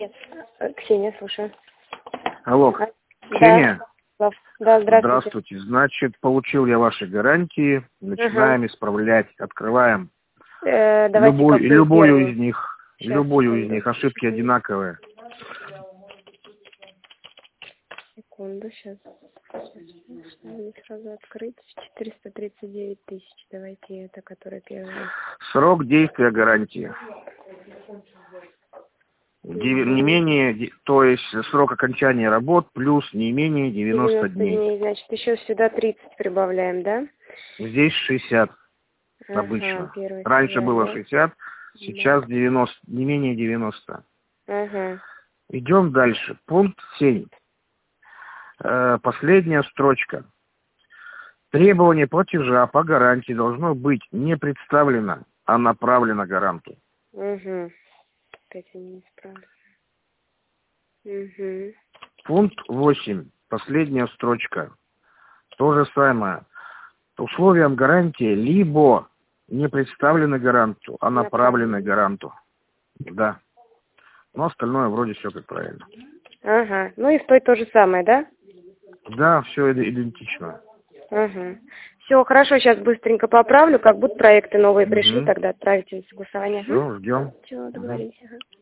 Ксения, слушаю. Алло, Да. Ксения? Да, здравствуйте. Здравствуйте. Значит, получил я ваши гарантии. Начинаем исправлять. Открываем. Давайте Любую из них. Сейчас, Любую из секунду. них. Ошибки одинаковые. Секунду, сейчас. Надо сразу открыть. 439 тысяч. Давайте это, которая первая. Срок действия гарантии. Не менее, то есть срок окончания работ плюс не менее 90 дней. Значит, еще сюда 30 прибавляем, да? Здесь 60 обычно. Раньше было 60, сейчас 90, не менее 90. Идем дальше. Пункт 7. Последняя строчка. Требование платежа по гарантии должно быть не представлено, а направлено гаранту. Опять они не справлены. Пункт 8. Последняя строчка. То же самое. Условиям гарантии либо не представлены гаранту, а направлены гаранту. Да. Но остальное вроде все как правильно. Ну и стоит то же самое, да? Да, все идентично. Все, хорошо, сейчас быстренько поправлю. Как будут проекты новые пришли, тогда отправите на согласование. Все, ждем. Все, договорились.